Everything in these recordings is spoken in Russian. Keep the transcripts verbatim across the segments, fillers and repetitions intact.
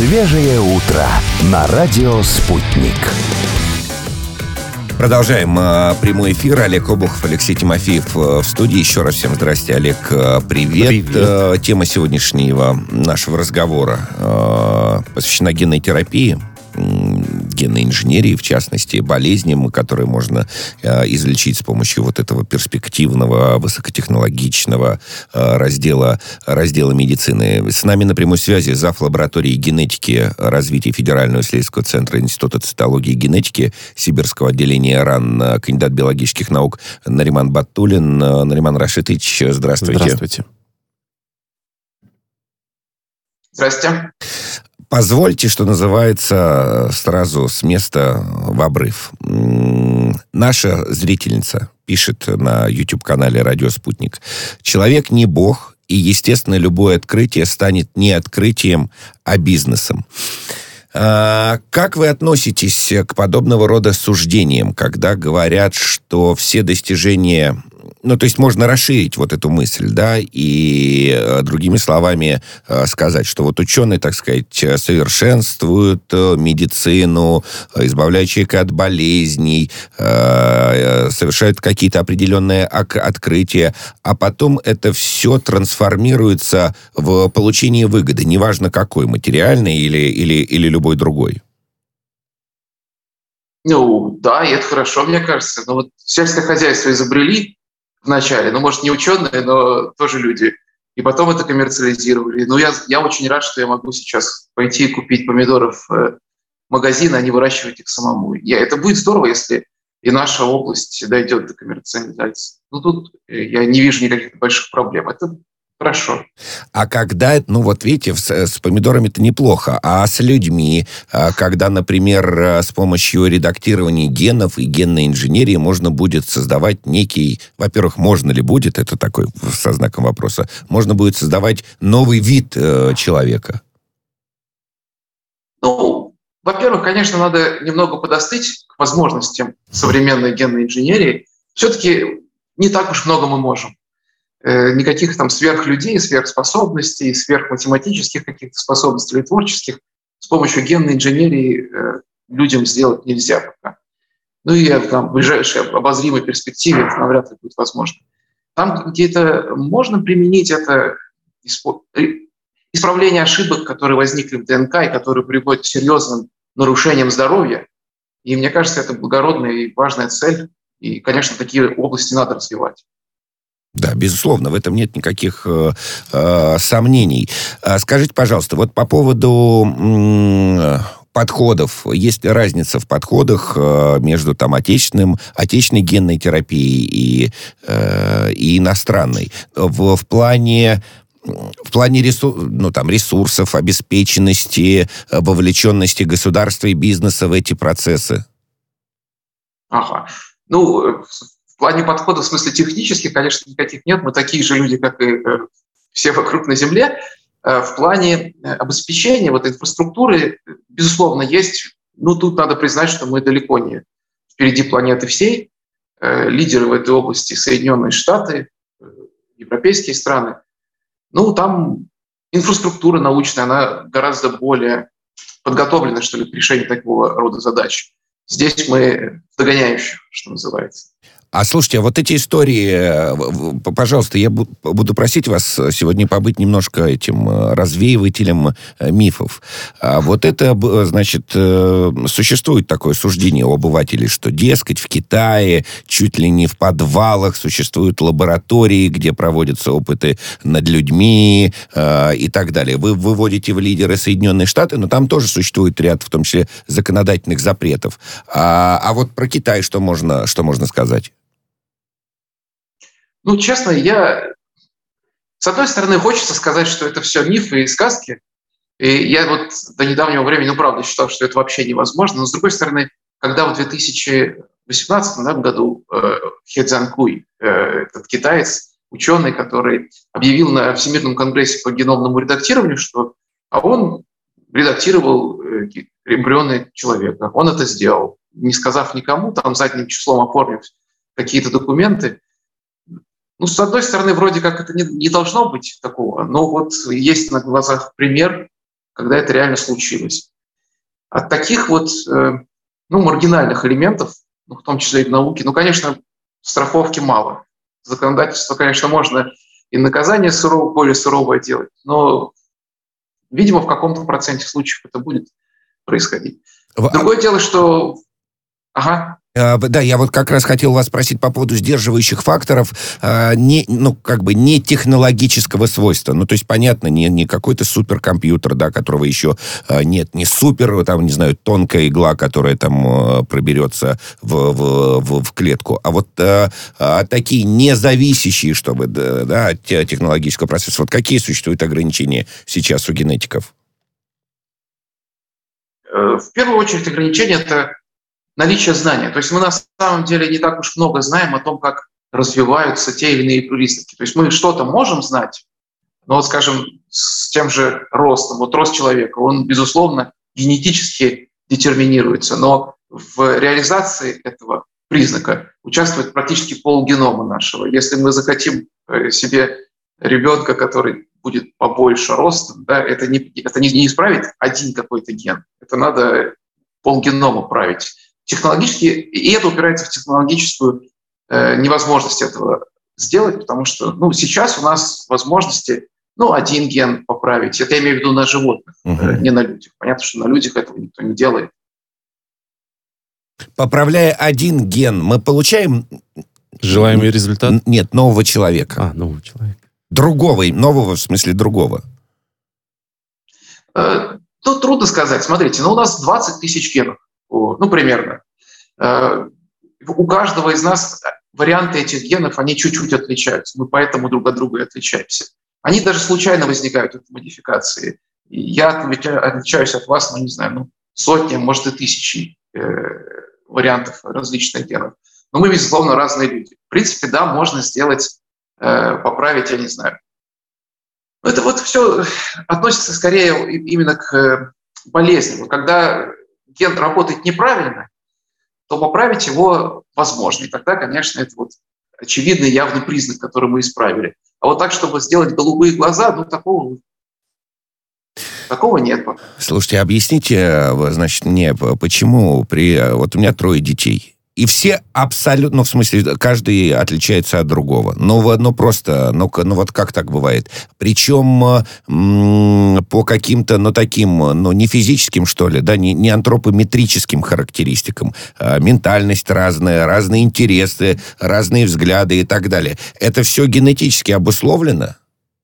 Свежее утро на радио «Спутник». Продолжаем э, прямой эфир. Олег Обухов, Алексей Тимофеев э, в студии. Еще раз всем здрасте, Олег. Э, привет. привет. Э, тема сегодняшнего нашего разговора э, посвящена генной терапии, генной инженерии, в частности, болезням, которые можно э, излечить с помощью вот этого перспективного, высокотехнологичного э, раздела, раздела медицины. С нами на прямой связи зав. Лаборатории генетики развития Федерального исследовательского центра Института цитологии и генетики Сибирского отделения РАН, кандидат биологических наук Нариман Батуллин. Нариман Рашитович, здравствуйте. Здравствуйте. Здрасте. Позвольте, что называется, сразу с места в обрыв. Наша зрительница пишет на YouTube-канале «Радио Спутник». «Человек не бог, и, естественно, любое открытие станет не открытием, а бизнесом». А как вы относитесь к подобного рода суждениям, когда говорят, что все достижения... Ну, то есть можно расширить вот эту мысль, да, и э, другими словами э, сказать, что вот ученые, так сказать, совершенствуют э, медицину, э, избавляют человека от болезней, э, э, совершают какие-то определенные ак- открытия, а потом это все трансформируется в получение выгоды, неважно какой, материальной или, или, или любой другой. Ну, да, и это хорошо, мне кажется. Но вот сельское хозяйство изобрели вначале, ну, может, не ученые, но тоже люди. И потом это коммерциализировали. Ну, я, я очень рад, что я могу сейчас пойти и купить помидоров в магазин, а не выращивать их самому. Я, это будет здорово, если и наша область дойдет до коммерциализации. Ну, тут я не вижу никаких больших проблем. Это хорошо. А когда, ну вот видите, с, с помидорами-то неплохо, а с людьми, когда, например, с помощью редактирования генов и генной инженерии можно будет создавать некий, во-первых, можно ли будет, это такой со знаком вопроса, можно будет создавать новый вид э, человека? Ну, во-первых, конечно, надо немного подостыть к возможностям современной генной инженерии. Все-таки не так уж много мы можем. Никаких там сверхлюдей, сверхспособностей, сверхматематических каких-то способностей или творческих с помощью генной инженерии э, людям сделать нельзя пока. Ну и там, в ближайшей обозримой перспективе это навряд ли будет возможно. Там где-то можно применить это исправление ошибок, которые возникли в ДНК и которые приводят к серьезным нарушениям здоровья. И мне кажется, это благородная и важная цель. И, конечно, такие области надо развивать. Да, безусловно, в этом нет никаких э, э, сомнений. А скажите, пожалуйста, вот по поводу м- подходов, есть ли разница в подходах э, между там отечественным, отечественной генной терапией и, э, и иностранной? В, в плане... В плане ресурс, ну, там, ресурсов, обеспеченности, вовлеченности государства и бизнеса в эти процессы? Ага. Ну... В плане подхода, в смысле технических, конечно, никаких нет. Мы такие же люди, как и все вокруг на Земле. В плане обеспечения вот инфраструктуры, безусловно, есть. Ну, тут надо признать, что мы далеко не впереди планеты всей. Лидеры в этой области — Соединенные Штаты, европейские страны. Ну, там инфраструктура научная, она гораздо более подготовлена, что ли, к решению такого рода задач. Здесь мы догоняющие, что называется. А слушайте, а вот эти истории, пожалуйста, я буду просить вас сегодня побыть немножко этим развеивателем мифов. А вот это, значит, существует такое суждение у обывателей, что, дескать, в Китае чуть ли не в подвалах существуют лаборатории, где проводятся опыты над людьми и так далее. Вы выводите в лидеры Соединенные Штаты, но там тоже существует ряд, в том числе, законодательных запретов. А, а вот про Китай что можно, что можно сказать? Ну, честно, я... С одной стороны, хочется сказать, что это все мифы и сказки. И я вот до недавнего времени, ну, правда, считал, что это вообще невозможно. Но, с другой стороны, когда в две тысячи восемнадцатом да, году э, Хэ Цзянкуй, э, этот китаец, ученый, который объявил на Всемирном конгрессе по геномному редактированию, что а он редактировал э, эмбрионы человека. Он это сделал, не сказав никому, там задним числом оформив какие-то документы. Ну, с одной стороны, вроде как это не, не должно быть такого, но вот есть на глазах пример, когда это реально случилось. От таких вот ну, маргинальных элементов, ну, в том числе и в науке, ну, конечно, страховки мало. Законодательство, конечно, можно и наказание сурово, более суровое делать, но, видимо, в каком-то проценте случаев это будет происходить. Другое дело, что... Ага. Да, я вот как раз хотел вас спросить по поводу сдерживающих факторов, не, ну, как бы не технологического свойства. Ну, то есть, понятно, не, не какой-то суперкомпьютер, да, которого еще нет, не супер, там, не знаю, тонкая игла, которая там проберется в, в, в, в клетку, а вот а, а, такие независящие, чтобы, да, от технологического процесса. Вот какие существуют ограничения сейчас у генетиков? В первую очередь ограничения — это наличие знания. То есть мы на самом деле не так уж много знаем о том, как развиваются те или иные признаки. То есть мы что-то можем знать, но вот, скажем, с тем же ростом, вот рост человека, он, безусловно, генетически детерминируется, но в реализации этого признака участвует практически полгенома нашего. Если мы захотим себе ребенка, который будет побольше ростом, да, это, не, это не, не исправить один какой-то ген, это надо полгенома править. Технологически, и это упирается в технологическую э, невозможность этого сделать, потому что ну, сейчас у нас возможности ну, один ген поправить. Это я имею в виду на животных, uh-huh. э, не на людях. Понятно, что на людях этого никто не делает. Поправляя один ген, мы получаем... Желаемый результат? Нет, нового человека. А, нового человека. Другого, нового в смысле другого. Э, тут трудно сказать. Смотрите, ну, у нас двадцать тысяч генов. Ну, примерно. У каждого из нас варианты этих генов, они чуть-чуть отличаются. Мы поэтому друг от друга и отличаемся. Они даже случайно возникают, эти модификации. И я отличаюсь от вас, ну, не знаю, ну, сотни, может, и тысячи э, вариантов различных генов. Но мы, безусловно, разные люди. В принципе, да, можно сделать, э, поправить, я не знаю. Но это вот все относится скорее именно к болезни. Вот когда ген работает неправильно, то поправить его возможно. И тогда, конечно, это вот очевидный явный признак, который мы исправили. А вот так, чтобы сделать голубые глаза, ну, такого, такого нет. Слушайте, объясните, значит, мне, почему при... Вот у меня трое детей. И все абсолютно, ну, в смысле, каждый отличается от другого. Ну, ну просто, ну, ну, вот как так бывает? Причем м- по каким-то, ну, таким, ну, не физическим, что ли, да, не, не антропометрическим характеристикам. А, ментальность разная, разные интересы, разные взгляды и так далее. Это все генетически обусловлено?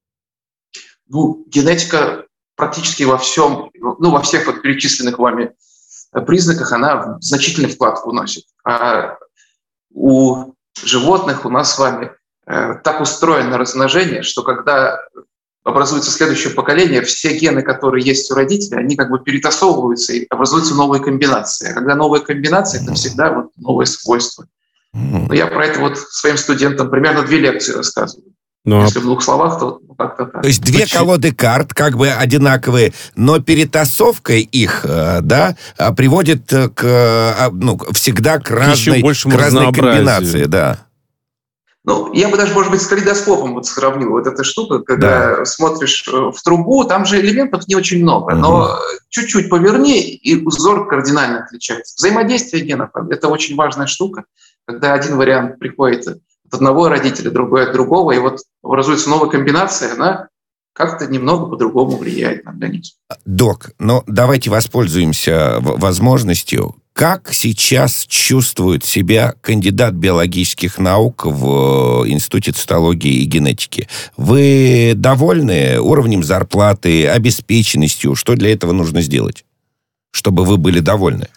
Ну, генетика практически во всем, ну, во всех вот перечисленных вами признаках она значительный вклад вносит. А у животных, у нас с вами э, так устроено размножение, что когда образуется следующее поколение, все гены, которые есть у родителей, они как бы перетасовываются и образуются новые комбинации. А когда новые комбинации, это всегда вот новые свойства. Но я про это вот своим студентам примерно две лекции рассказываю. Но... Если в двух словах, то как-то так. То есть две Почему? колоды карт как бы одинаковые, но перетасовка их, да, приводит к, ну, всегда к разной, к разной комбинации, да. Ну, я бы даже, может быть, с калейдоскопом вот сравнил вот эта штука, когда да. смотришь в трубу, там же элементов не очень много, угу. но чуть-чуть поверни, и узор кардинально отличается. Взаимодействие генов – это очень важная штука, когда один вариант приходит от одного родителя, другой от другого, и вот образуется новая комбинация, она как-то немного по-другому влияет на организм. Док, ну давайте воспользуемся возможностью. Как сейчас чувствует себя кандидат биологических наук в Институте цитологии и генетики? Вы довольны уровнем зарплаты, обеспеченностью? Что для этого нужно сделать, чтобы вы были довольны?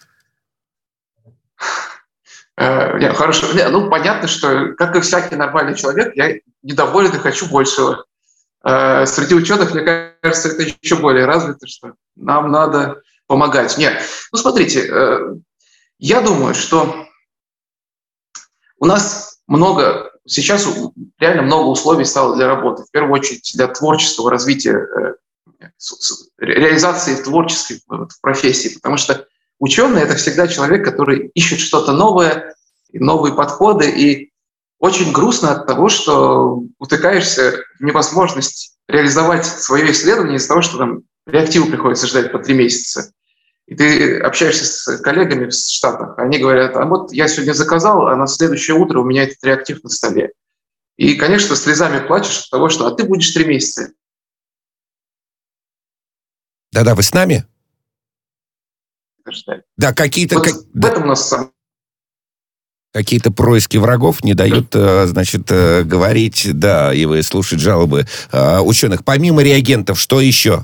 Нет, хорошо. Нет, ну, понятно, что, как и всякий нормальный человек, я недоволен и хочу большего. Среди ученых, мне кажется, это еще более развито, что нам надо помогать. Нет, ну, смотрите, я думаю, что у нас много, сейчас реально много условий стало для работы. В первую очередь для творческого развития, реализации творческой профессии, потому что ученый — это всегда человек, который ищет что-то новое, новые подходы, и очень грустно от того, что утыкаешься в невозможность реализовать свое исследование из-за того, что там реактиву приходится ждать по три месяца. И ты общаешься с коллегами в Штатах, они говорят, а вот я сегодня заказал, а на следующее утро у меня этот реактив на столе. И, конечно, слезами плачешь от того, что а ты будешь три месяца. Да-да, вы с нами? Ждать. Да, какие-то... Вот как, в да, этом у нас сам... какие-то происки врагов не дают, значит, говорить, да, и вы слушать жалобы ученых. Помимо реагентов, что еще?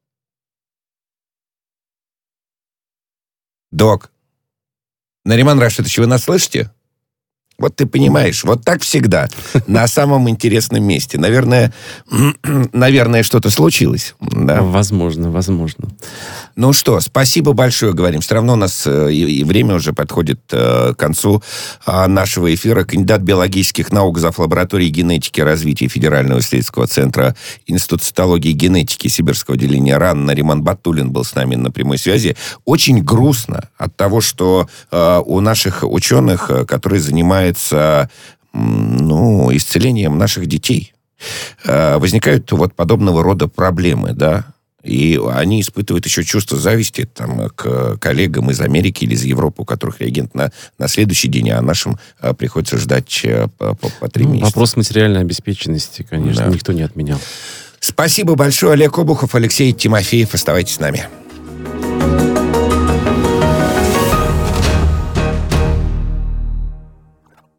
Док. Нариман Рашидович, вы нас слышите? Вот ты понимаешь, вот так всегда, на самом интересном месте. Наверное, наверное, что-то случилось. Да? Возможно, возможно. Ну что, спасибо большое, говорим. Все равно у нас и, и время уже подходит э, к концу э, нашего эфира. Кандидат биологических наук, зав. Лаборатории генетики и развития Федерального исследовательского центра Института цитологии и генетики Сибирского отделения РАН Нариман Батуллин был с нами на прямой связи. Очень грустно от того, что э, у наших ученых, которые занимаются ну, исцелением наших детей, возникают вот подобного рода проблемы, да, и они испытывают еще чувство зависти там, к коллегам из Америки или из Европы, у которых реагент на, на следующий день, а нашим приходится ждать по, по, по три ну, месяца. Вопрос материальной обеспеченности, конечно, да. Никто не отменял. Спасибо большое, Олег Обухов, Алексей Тимофеев. Оставайтесь с нами.